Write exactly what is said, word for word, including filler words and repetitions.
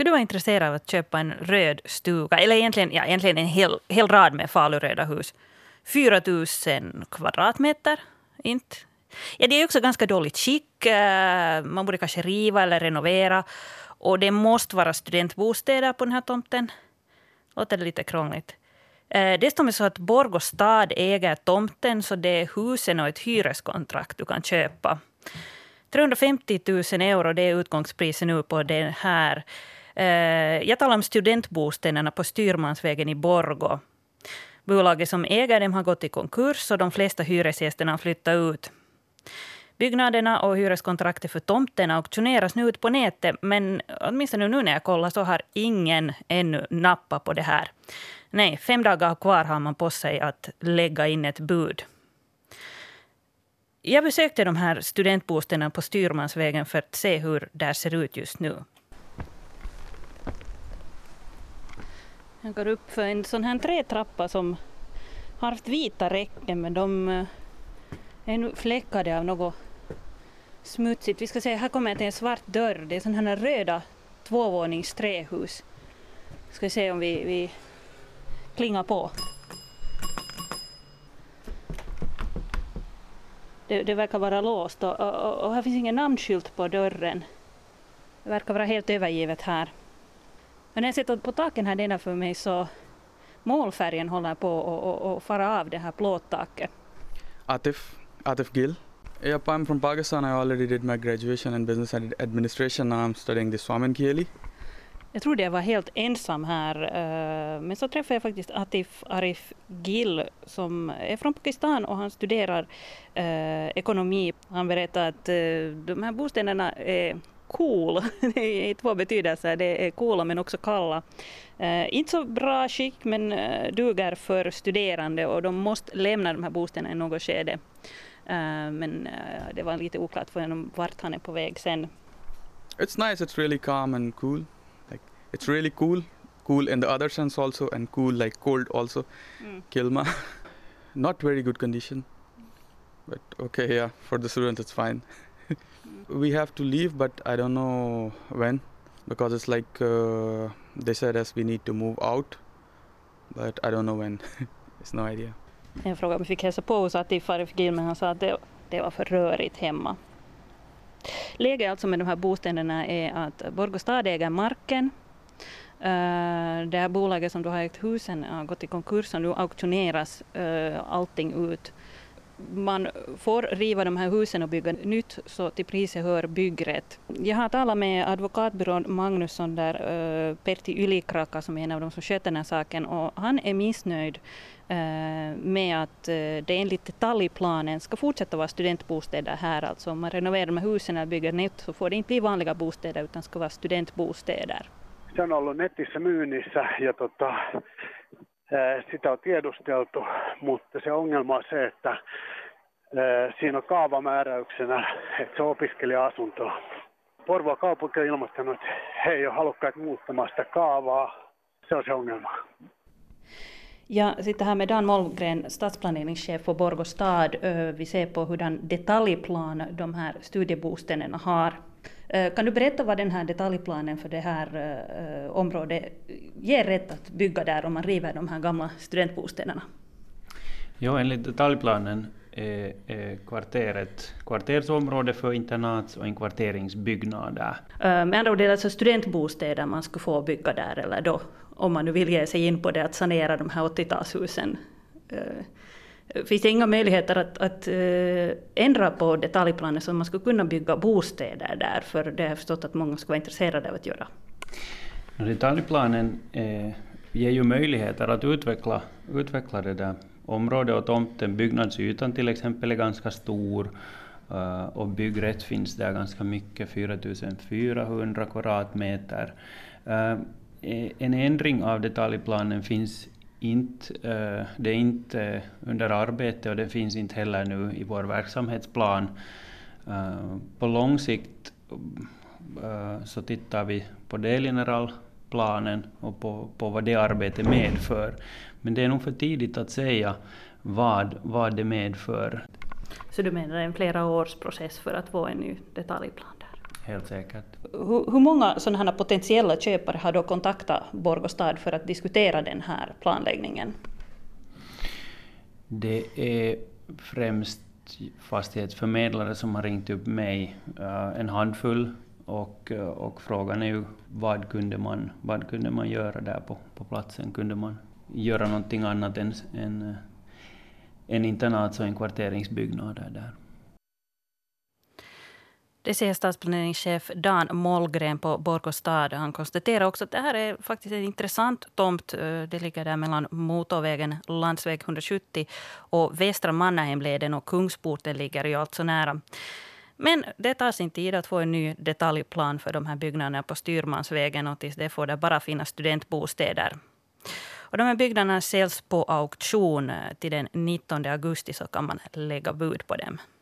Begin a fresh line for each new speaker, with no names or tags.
Skulle du vara intresserad av att köpa en röd stuga? Eller egentligen, ja, egentligen en hel, hel rad med faluröda hus. fyra tusen kvadratmeter. Inte. Ja, det är också ganska dåligt skick. Man borde kanske riva eller renovera. Och det måste vara studentbostäder på den här tomten. Låter det lite krångligt. Dessutom är det så att Borgå stad äger tomten, så det är husen och ett hyreskontrakt du kan köpa. trehundrafemtio tusen euro, det är utgångspriset nu på det här. Jag talar om studentbostäderna på Styrmansvägen i Borgå. Bolaget som äger dem har gått i konkurs och de flesta hyresgästerna har flyttat ut. Byggnaderna och hyreskontraktet för tomten auktioneras nu ut på nätet, men åtminstone nu när jag kollar så har ingen ännu nappat på det här. Nej, fem dagar kvar har man på sig att lägga in ett bud. Jag besökte de här studentbostäderna på Styrmansvägen för att se hur det ser ut just nu. Jag går upp för en sån här trätrappa som har haft vita räcken, men de är nu fläckade av något smutsigt. Vi ska se, här kommer jag till en svart dörr. Det är sån här röda tvåvånings trähus. Ska se om vi, vi klingar på. Det, det verkar vara låst och, och, och här finns ingen namnskylt på dörren. Det verkar vara helt övergivet här. Men när jag sitter på taken här nedanför mig så målfärgen håller på och, och, och fara av det här plåttaket.
Atif, Atif Gill. Yep, I'm from Pakistan. I already did my graduation in business administration. Now I'm studying the Swamin Kieli.
Jag trodde jag var helt ensam här, men så träffade jag faktiskt Atif Arif Gill som är från Pakistan och han studerar eh, ekonomi. Han berättar att eh, de här bostäderna är cool, i två betydelser. Det är coola men också kalla. Eh, inte så bra skick men eh, duger för studerande och de måste lämna de här bostäderna i något skede. Eh, men eh, det var lite oklart för honom vart han är på väg sen.
It's nice, it's really calm and cool. Like, it's really cool. Cool in the other sense also and cool like cold also. Mm. Kilma. Not very good condition. But okay, yeah, for the students it's fine. We have to leave, but I don't know when, because it's like uh, they said as we need to move out, but I don't know when. It's no idea.
Jag frågade om vi fick hälsa på hos Atif Arif Gill, men han sa att det, det var för rörigt hemma. Läget alltså med de här bostäderna är att Borgå stad äger marken. Uh, det här bolaget som då har ägt husen har gått i konkurs och nu auktioneras uh, allting ut. Man får riva de här husen och bygga nytt, så till priset hör byggrätt. Jag har talat med advokatbyrån Magnusson där, uh, Pertti Ylikraka som är en av de som sköter den här saken, och han är missnöjd uh, med att uh, det enligt detaljplanen ska fortsätta vara studentbostäder här. Alltså om man renoverar de här husen och bygger nytt så får det inte bli vanliga bostäder utan ska vara studentbostäder.
Se on ollut netissä myynnissä ja tota, sitä on tiedusteltu, mutta se ongelma on se, että siinä on kaavamääräyksenä, että se on opiskelija-asunto. Porvoo kaupunki on ilmoittanut, että he ei ole halukkaat muuttamaan sitä kaavaa. Se on se ongelma.
Ja sitten här med Dan Molmgren, stadsplaneringschef på Borgå stad. Vi ser på hurdan detaljplan de här studiebostäderna har. Kan du berätta vad den här detaljplanen för det här uh, området ger rätt att bygga där om man river de här gamla studentbostäderna?
Jo, enligt detaljplanen är, är kvarteret kvartersområde för internats- och inkvarteringsbyggnader.
Uh, med andra ord är det alltså studentbostäder man ska få bygga där, eller då om man nu vill ge sig in på det att sanera de här åttiotalshusen. Uh, Finns det inga möjligheter att, att äh, ändra på detaljplanen så att man skulle kunna bygga bostäder där? För det har jag förstått att många skulle vara intresserade av att göra.
Detaljplanen eh, ger ju möjligheter att utveckla, utveckla det där området och tomten. Byggnadsytan till exempel är ganska stor uh, och byggrätt finns där ganska mycket, fyra tusen fyrahundra kvadratmeter. Uh, en ändring av detaljplanen finns Inte, det är inte under arbete och det finns inte heller nu i vår verksamhetsplan. På lång sikt så tittar vi på delgeneralplanen och på, på vad det arbetet medför. Men det är nog för tidigt att säga vad, vad det medför.
Så du menar en flera års process för att få en ny detaljplan där?
helt säkert.
Hur, hur många sådana här potentiella köpare har då kontaktat Borgå stad för att diskutera den här planläggningen?
Det är främst fastighetsförmedlare som har ringt upp mig, uh, en handfull, och, uh, och frågan är ju vad kunde man, vad kunde man göra där på, på platsen? Kunde man göra någonting annat än en, uh, en internats- och en kvarteringsbyggnad där?
Det säger stadsplaneringschef Dan Mollgren på Borgå stad. Han konstaterar också att det här är faktiskt en intressant tomt. Det ligger där mellan motorvägen landsväg hundrasjuttio och Västra Mannerheimleden, och Kungsporten ligger ju alltså nära. Men det tar sin tid att få en ny detaljplan för de här byggnaderna på Styrmansvägen, och tills det får det bara finnas studentbostäder. Och de här byggnaderna säljs på auktion till den nittonde augusti, så kan man lägga bud på dem.